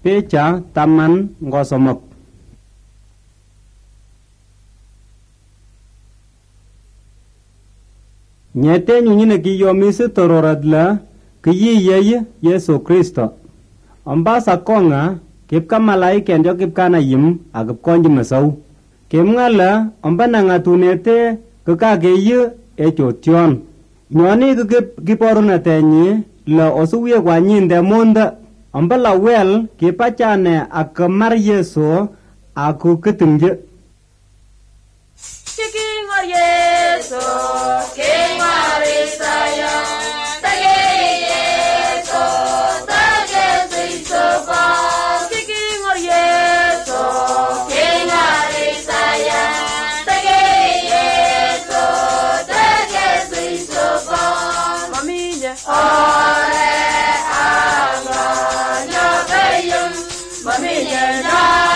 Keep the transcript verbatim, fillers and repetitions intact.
Picha taman ngosomok. Nyete nyunyine kiyomisi tororat la kiyiyey Yesu Kristo. Ombasa konga kipka malaiken jo kipkana yim ak kipkonji mesau. Kimngala ombana ngatunete kakakeyi echotion. Nyoni kiporunatenyi la osuwie kwa nyinde munda. Ombala wel kipachane ak mar Yesu aku kitimje. King of Yesu, King of Isaiah, Tage Yesu, Tage Zisoba. King of Yesu, King of Isaiah, Tage Yesu, Tage Zisoba. Maminya, ore anga nyabeyum, maminya.